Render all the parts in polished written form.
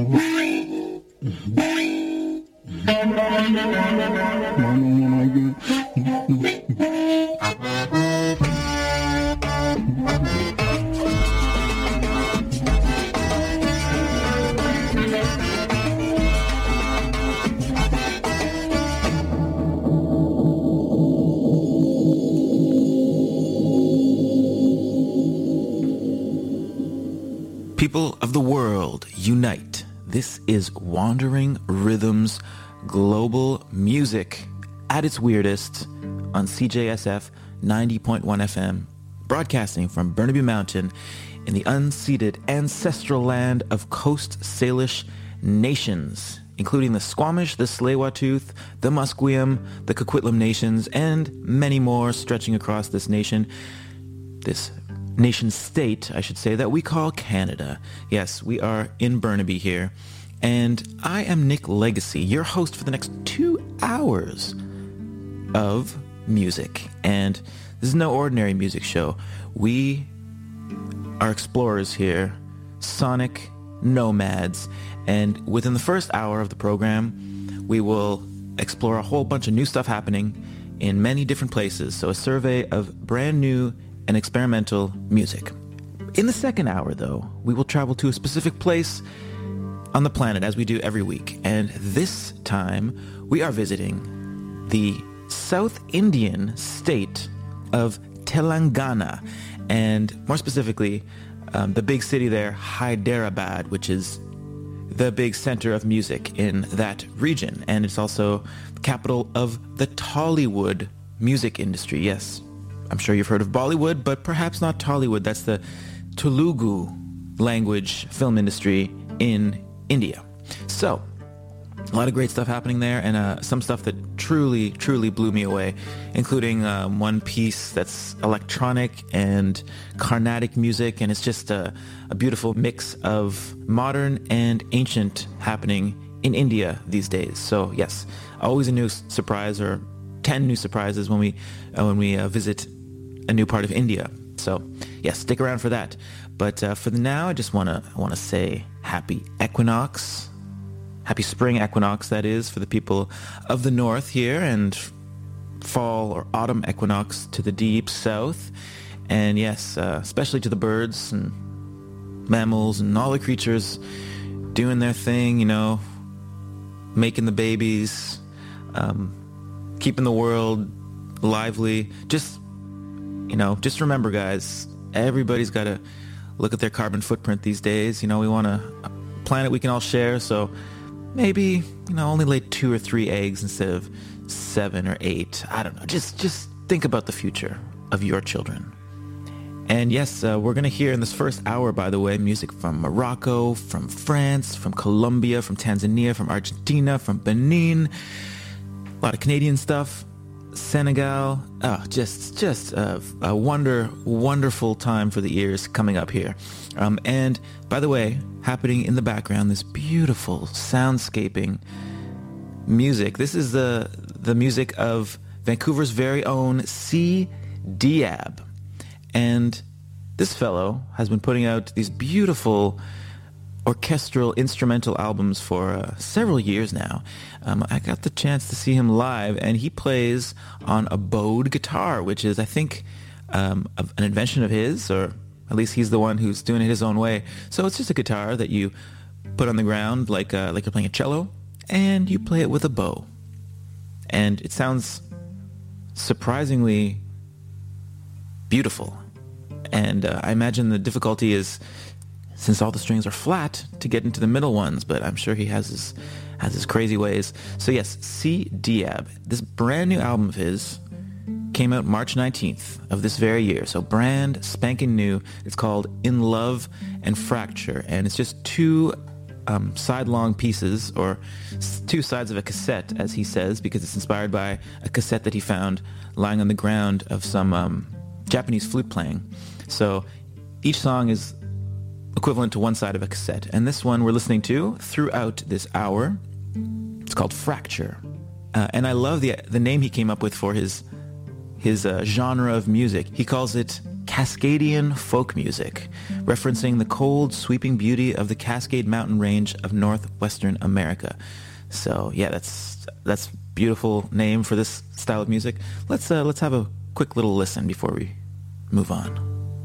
People of the world, unite. This is Wandering Rhythms Global Music at its weirdest on CJSF 90.1 FM, broadcasting from Burnaby Mountain in the unceded ancestral land of Coast Salish nations, including the Squamish, the Tsleil-Waututh, the Musqueam, the Coquitlam nations, and many more stretching across this nation state, I should say, that we call Canada. Yes, we are in Burnaby here. And I am Nick Legacy, your host for the next 2 hours of music. And this is no ordinary music show. We are explorers here, sonic nomads. And within the first hour of the program, we will explore a whole bunch of new stuff happening in many different places. So a survey of brand new and experimental music. In the second hour, though, we will travel to a specific place on the planet, as we do every week. And this time, we are visiting the South Indian state of Telangana, and more specifically, the big city there, Hyderabad, which is the big center of music in that region. And it's also the capital of the Tollywood music industry. Yes, I'm sure you've heard of Bollywood, but perhaps not Tollywood. That's the Telugu language film industry in India. So, a lot of great stuff happening there, and some stuff that truly, truly blew me away, including one piece that's electronic and Carnatic music, and it's just a beautiful mix of modern and ancient happening in India these days. So, yes, always a new surprise, or 10 new surprises when we visit a new part of India. So, yes, stick around for that. But for now, I just want to say happy equinox, happy spring equinox, that is, for the people of the north here, and fall or autumn equinox to the deep south. And yes, especially to the birds and mammals and all the creatures doing their thing, making the babies, keeping the world lively. Just remember, guys, everybody's got to look at their carbon footprint these days. We want a planet we can all share, so maybe, only lay 2 or 3 eggs instead of 7 or 8. I don't know. Just think about the future of your children. And yes, we're going to hear in this first hour, by the way, music from Morocco, from France, from Colombia, from Tanzania, from Argentina, from Benin, a lot of Canadian stuff. Senegal, just a wonderful time for the ears coming up here. And by the way, happening in the background, this beautiful soundscaping music. This is the music of Vancouver's very own C. Diab. And this fellow has been putting out these beautiful orchestral instrumental albums for several years now. I got the chance to see him live, and he plays on a bowed guitar, which is, I think, an invention of his, or at least he's the one who's doing it his own way. So it's just a guitar that you put on the ground like you're playing a cello, and you play it with a bow. And it sounds surprisingly beautiful. And I imagine the difficulty is, since all the strings are flat, to get into the middle ones, but I'm sure he has his crazy ways. So yes, C. Diab. This brand new album of his came out March 19th of this very year, so brand spanking new. It's called In Love and Fracture, and it's just 2 side-long pieces, or 2 sides of a cassette, as he says, because it's inspired by a cassette that he found lying on the ground of some Japanese flute playing. So each song is equivalent to one side of a cassette. And this one we're listening to throughout this hour. It's called Fracture. And I love the name he came up with for his genre of music. He calls it Cascadian folk music, referencing the cold, sweeping beauty of the Cascade Mountain range of northwestern America. So yeah, that's beautiful name for this style of music. Let's have a quick little listen before we move on.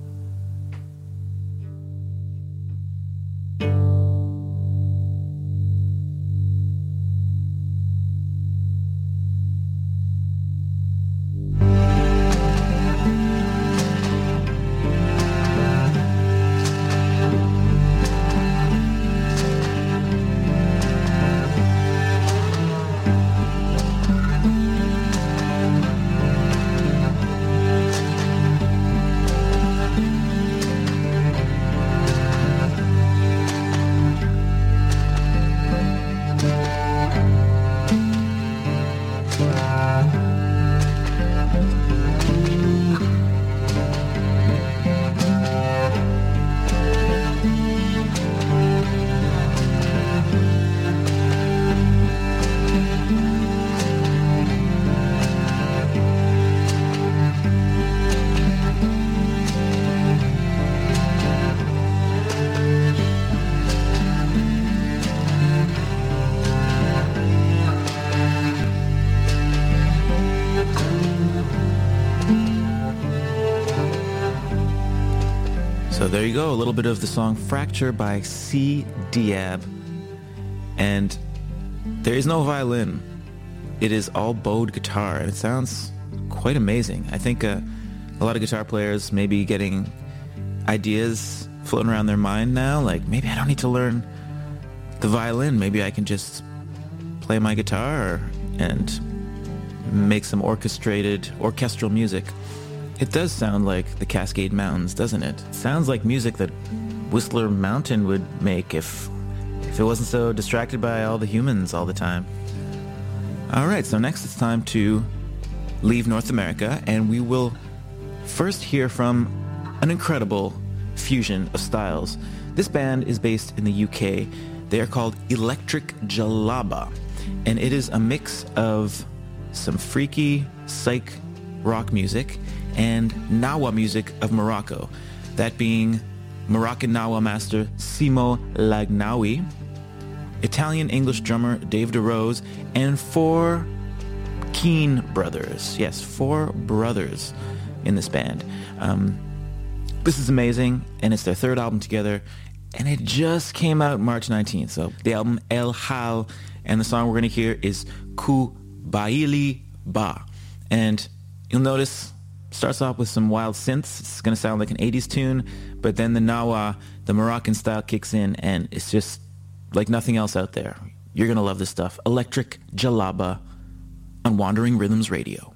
So there you go, a little bit of the song Fracture by C. Diab. And there is no violin. It is all bowed guitar, and it sounds quite amazing. I think a lot of guitar players may be getting ideas floating around their mind now, like maybe I don't need to learn the violin. Maybe I can just play my guitar and make some orchestral music. It does sound like the Cascade Mountains, doesn't it? It sounds like music that Whistler Mountain would make if it wasn't so distracted by all the humans all the time. All right, so next it's time to leave North America, and we will first hear from an incredible fusion of styles. This band is based in the UK. They are called Electric Jalaba, and it is a mix of some freaky psych rock music and Nawa music of Morocco, that being Moroccan Nawa master Simo Lagnawi, Italian-English drummer Dave DeRose, and 4 Keane brothers. Yes, 4 brothers in this band. This is amazing, and it's their 3rd album together, and it just came out March 19th. So the album El Hal, and the song we're going to hear is Kubaili Ba. And you'll notice starts off with some wild synths. It's going to sound like an 80s tune, but then the Nawa, the Moroccan style, kicks in, and it's just like nothing else out there. You're going to love this stuff. Electric Jalaba on Wandering Rhythms Radio.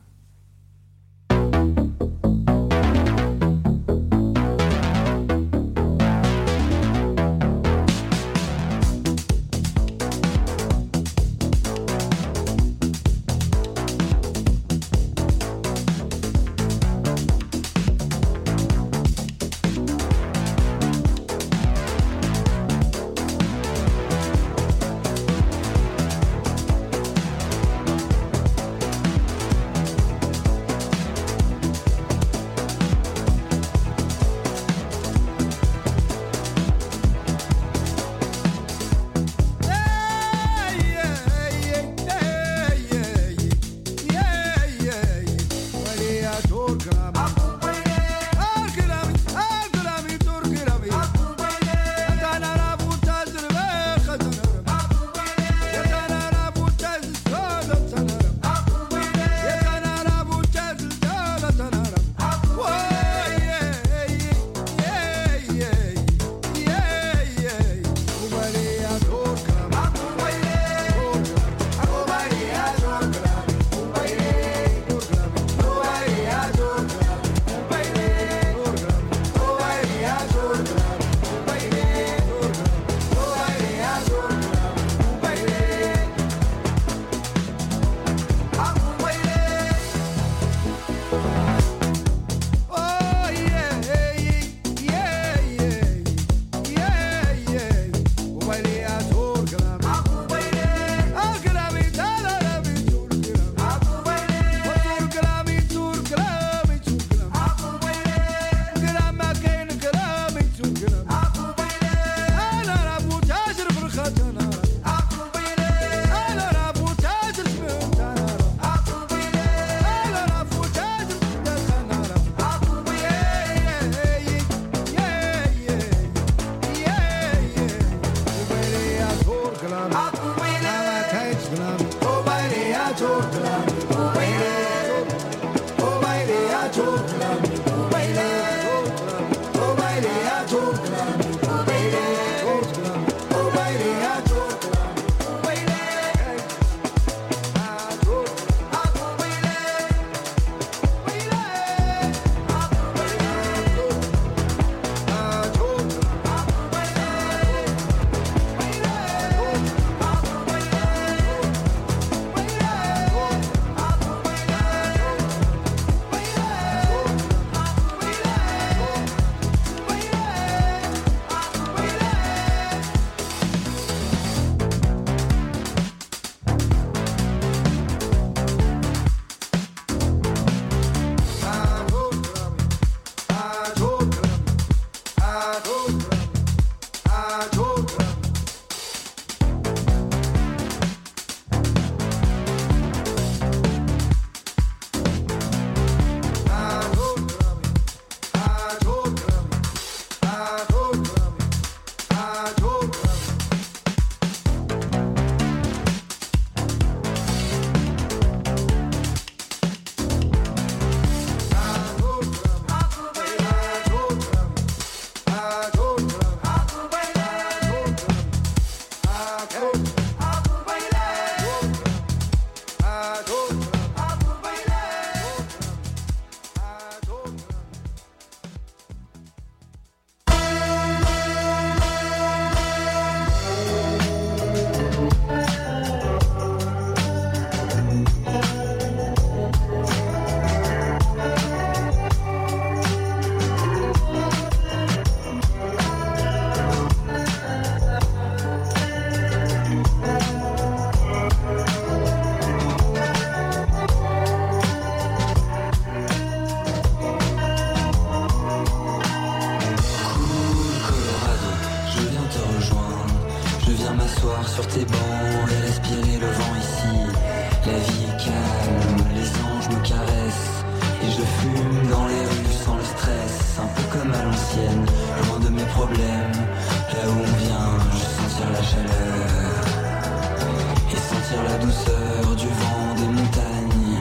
viens m'asseoir sur tes bancs et respirer le vent ici. La vie est calme, les anges me caressent et je fume dans les rues sans le stress, un peu comme à l'ancienne, loin de mes problèmes. Là où on vient, je sentir la chaleur et sentir la douceur du vent des montagnes.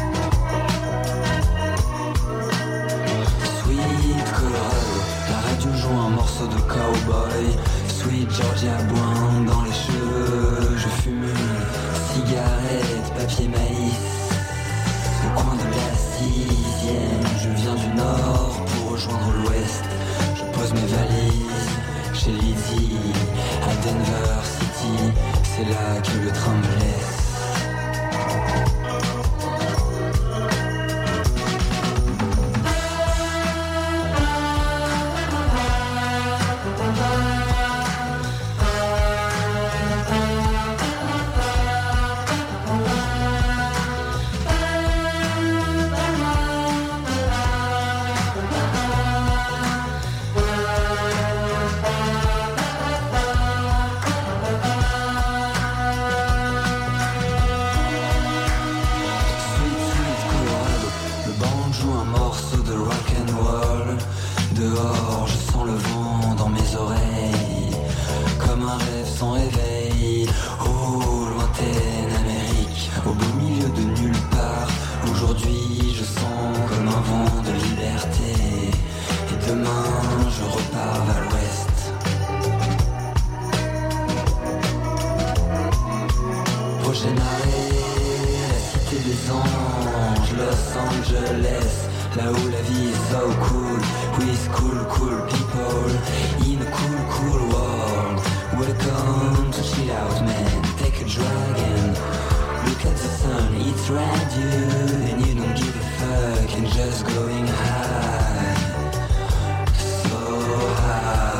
Sweet Colorado, la radio joue un morceau de cowboy. Sweet Georgia Boin dans les cheveux, je fume une cigarette, papier maïs. Au coin de la 6e, je viens du nord pour rejoindre l'ouest. Je pose mes valises chez Lizzie, à Denver City, c'est là que le train me laisse. Dehors, je sens le vent dans mes oreilles, comme un rêve sans réveil. Oh, lointaine Amérique, au beau milieu de nulle part. Aujourd'hui, je sens comme un vent de liberté. Et demain, je repars vers l'ouest. Prochain arrêt, la cité des anges, Los Angeles. Là où la vie est so cool, with cool people in a cool world. Welcome to chill out, man. Take a drag and look at the sun. It's radio and you don't give a fuck and just going high, so high.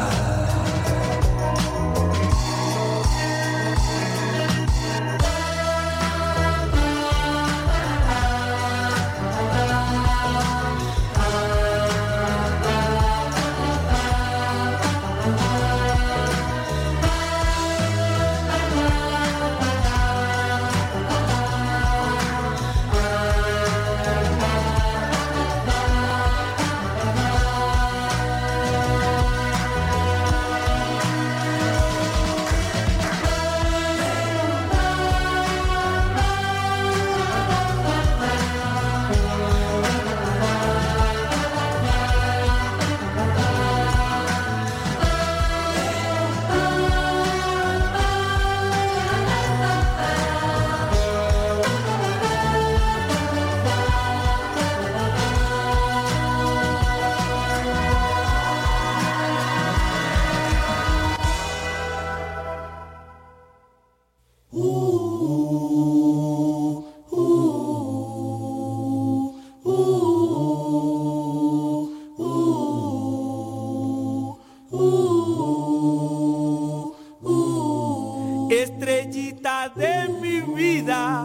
Estrellita de mi vida,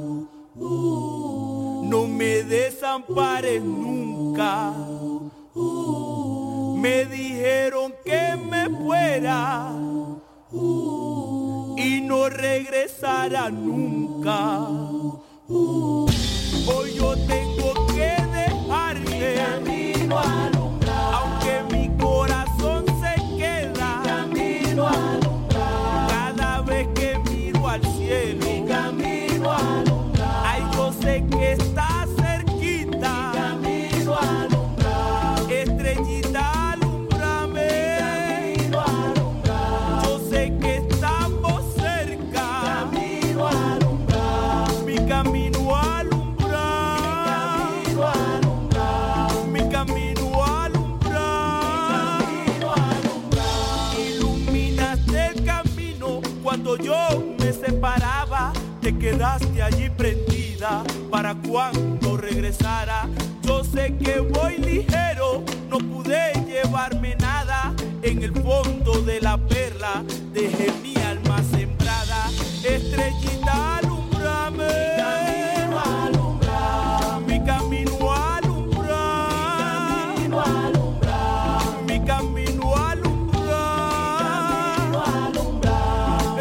no me desampares nunca. Me dijeron que me fuera y no regresara nunca. Hoy yo tengo que dejarte, camino a alumbrar, aunque mi corazón se queda, camino a alumbrar. Cada vez que miro al cielo, mi camino a alumbrar. Ay, yo sé que está cerquita, mi camino a alumbrar. Estrellita, alumbrame, mi camino a alumbrar. Yo sé que estamos cerca, mi camino a alumbrar. Mi camino a alumbrar. Cuando yo me separaba, te quedaste allí prendida para cuando regresara. Yo sé que voy ligero, no pude llevarme nada. En el fondo de la perla dejé mi alma sembrada. Estrellita, alumbrame, mi camino a alumbrar, mi camino a alumbrar, mi camino a alumbrar, mi camino a alumbrar.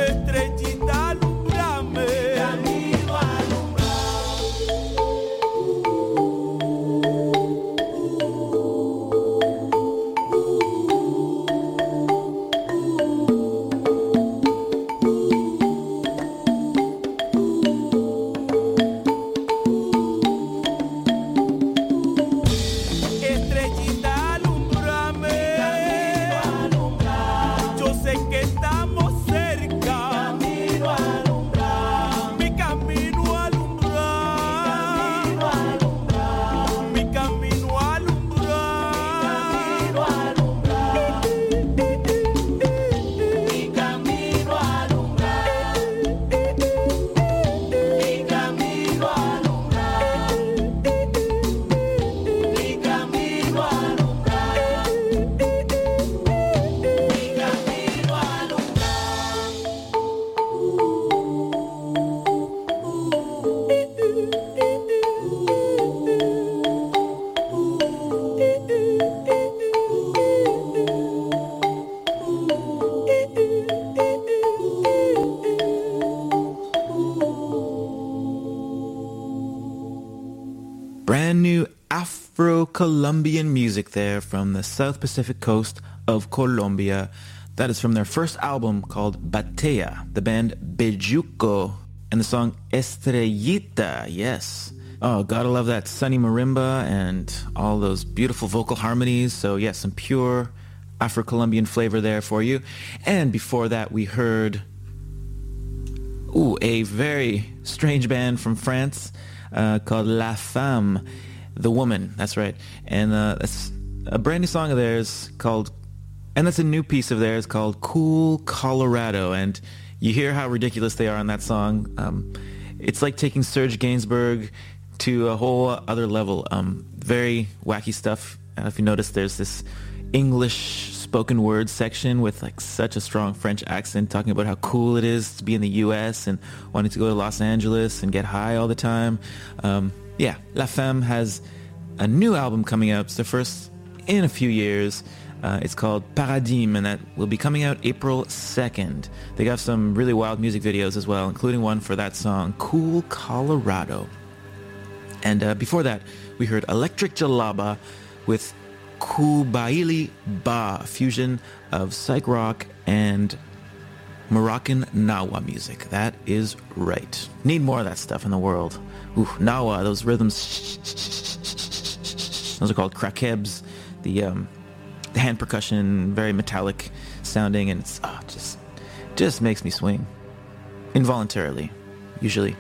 Afro-Colombian music there from the South Pacific coast of Colombia. That is from their first album called Batea, the band Bejuco, and the song Estrellita, yes. Oh, gotta love that sunny marimba and all those beautiful vocal harmonies. So yes, some pure Afro-Colombian flavor there for you. And before that, we heard a very strange band from France called La Femme, The Woman, that's right. And that's a brand new song of theirs and that's a new piece of theirs called Cool Colorado. And you hear how ridiculous they are on that song. It's like taking Serge Gainsbourg to a whole other level. Very wacky stuff. If you notice, there's this English spoken word section with like such a strong French accent talking about how cool it is to be in the US and wanting to go to Los Angeles and get high all the time. La Femme has a new album coming out. It's their first in a few years. It's called Paradigme, and that will be coming out April 2nd. They got some really wild music videos as well, including one for that song, Cool Colorado. And before that, we heard Electric Jalaba with Kubaili Ba, a fusion of psych rock and Moroccan Nawa music. That is right. Need more of that stuff in the world. Ooh, Nawa, those rhythms. Those are called krakebs. The hand percussion, very metallic sounding, and it's just makes me swing involuntarily, usually.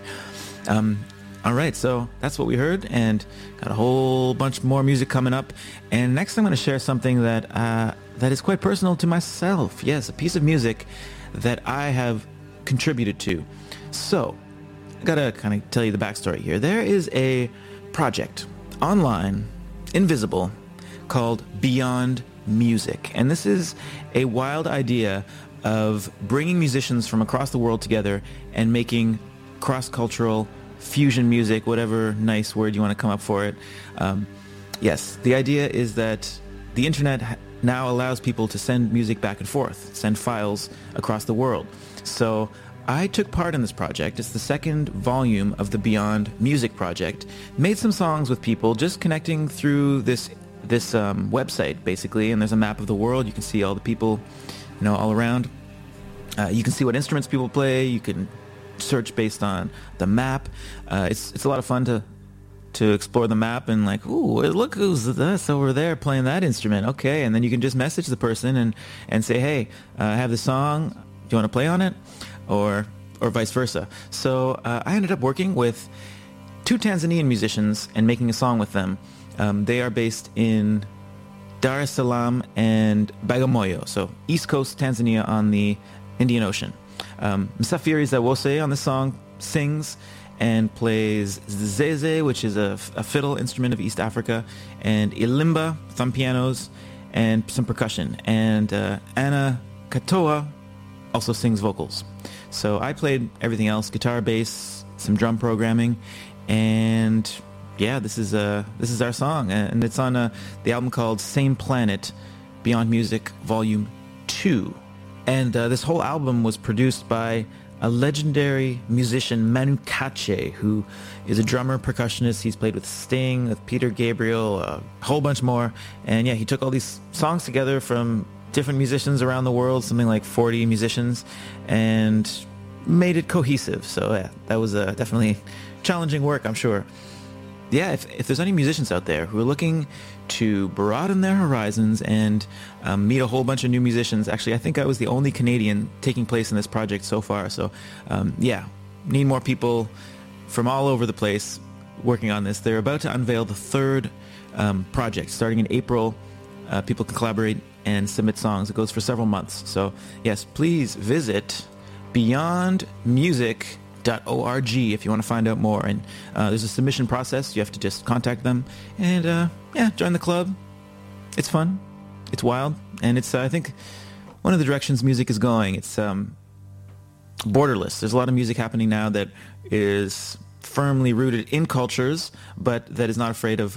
All right, so that's what we heard, and got a whole bunch more music coming up. And next I'm going to share something that is quite personal to myself. Yes, a piece of music that I have contributed to. So, I got to kind of tell you the backstory here. There is a project online, invisible, called Beyond Music. And this is a wild idea of bringing musicians from across the world together and making cross-cultural fusion music, whatever nice word you want to come up for it. Yes, the idea is that the internet now allows people to send music back and forth, send files across the world. So I took part in this project. It's the second volume of the Beyond Music project. Made some songs with people, just connecting through this website, basically, and there's a map of the world. You can see all the people, all around. You can see what instruments people play. You can search based on the map. It's a lot of fun to explore the map and like, ooh, look who's this over there playing that instrument. Okay, and then you can just message the person and say, hey, I have this song. Do you want to play on it? Or vice versa. So I ended up working with two Tanzanian musicians and making a song with them. They are based in Dar es Salaam and Bagamoyo, so East Coast Tanzania on the Indian Ocean. Msafiri Zawose on the song sings and plays zeze, which is a fiddle instrument of East Africa, and ilimba, thumb pianos, and some percussion. And Anna Katoa also sings vocals. So I played everything else, guitar, bass, some drum programming, and yeah, this is our song, and it's on the album called Same Planet, Beyond Music Volume 2. And this whole album was produced by a legendary musician, Manu Katché, who is a drummer, percussionist. He's played with Sting, with Peter Gabriel, a whole bunch more. And yeah, he took all these songs together from different musicians around the world, something like 40 musicians, and made it cohesive. So yeah, that was definitely challenging work, I'm sure. Yeah, if there's any musicians out there who are looking to broaden their horizons and meet a whole bunch of new musicians, actually, I think I was the only Canadian taking place in this project so far. So, need more people from all over the place working on this. They're about to unveil the third project starting in April. People can collaborate and submit songs. It goes for several months. So, yes, please visit beyondmusic.org if you want to find out more. And there's a submission process. You have to just contact them and join the club. It's fun, it's wild, and it's I think one of the directions music is going. It's borderless. There's a lot of music happening now that is firmly rooted in cultures, but that is not afraid of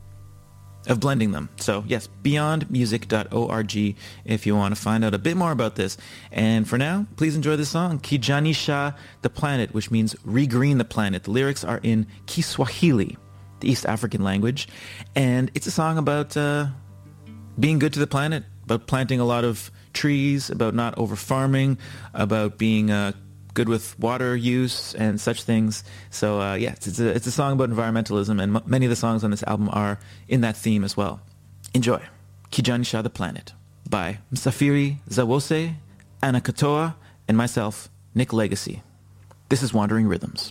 blending them. So yes, beyondmusic.org if you want to find out a bit more about this. And for now, please enjoy the song, Kijanisha the Planet, which means regreen the planet. The lyrics are in Kiswahili. the East African language. And it's a song about being good to the planet, about planting a lot of trees, about not over-farming, about being good with water use and such things. So it's a song about environmentalism, and many of the songs on this album are in that theme as well. Enjoy. Kijanisha the Planet by Msafiri Zawose, Anna Katoa, and myself, Nick Legacy. This is Wandering Rhythms.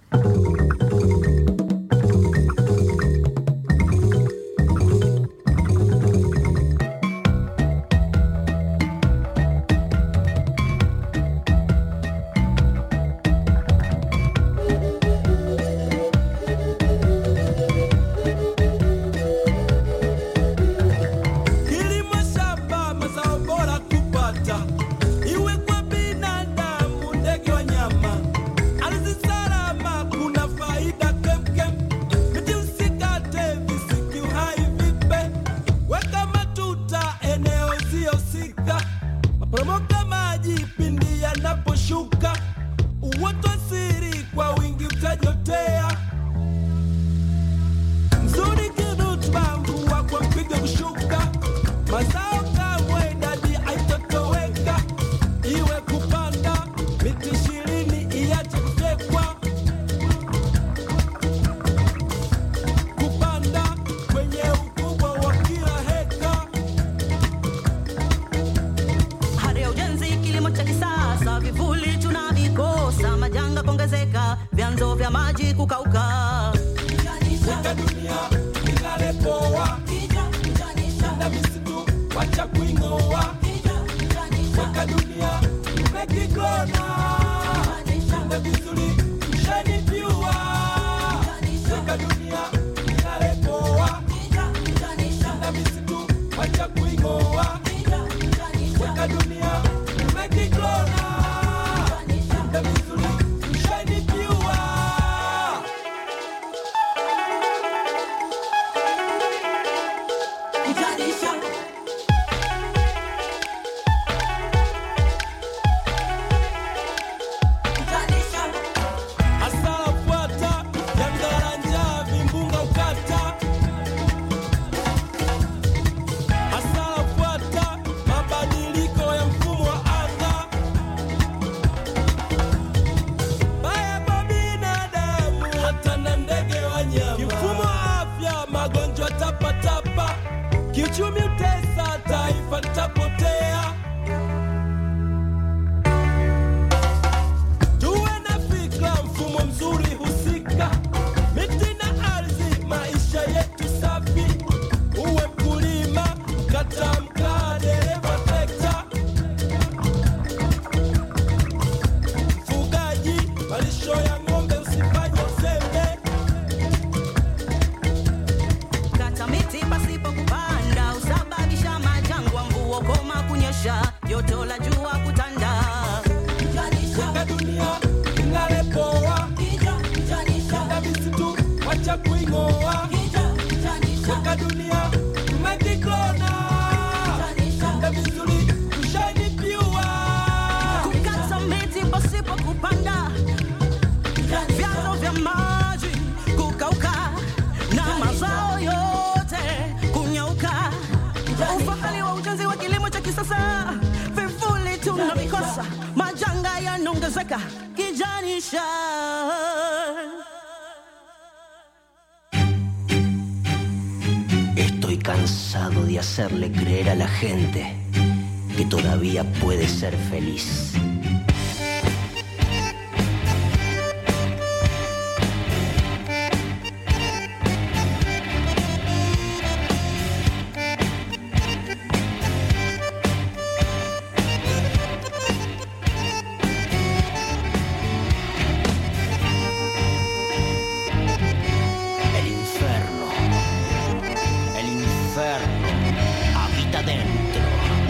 Estoy cansado de hacerle creer a la gente que todavía puede ser feliz. Habita dentro.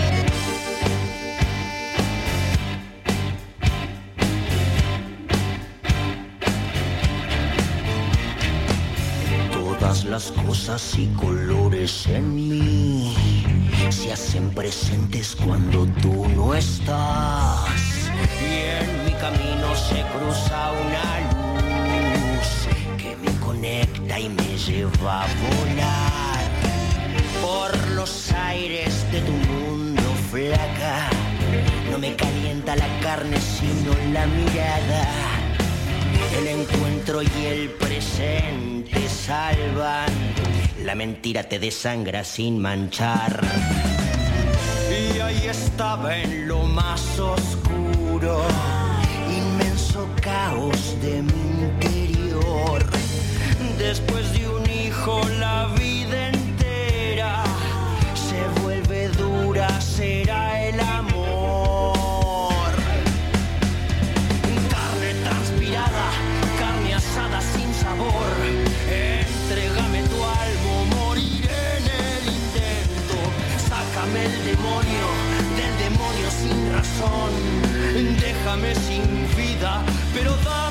Todas las cosas y colores en mí se hacen presentes cuando tú no estás. Y en mi camino se cruza una luz que me conecta y que me lleva a volar por los aires de tu mundo, flaca. No me calienta la carne sino la mirada. El encuentro y el presente salvan. La mentira te desangra sin manchar. Y ahí estaba en lo más oscuro, inmenso caos de mi interior. Después de un hijo la vida entera se vuelve dura, será el amor. Carne transpirada, carne asada sin sabor. Entrégame tu alma, moriré en el intento. Sácame el demonio, del demonio sin razón. Déjame sin vida, pero da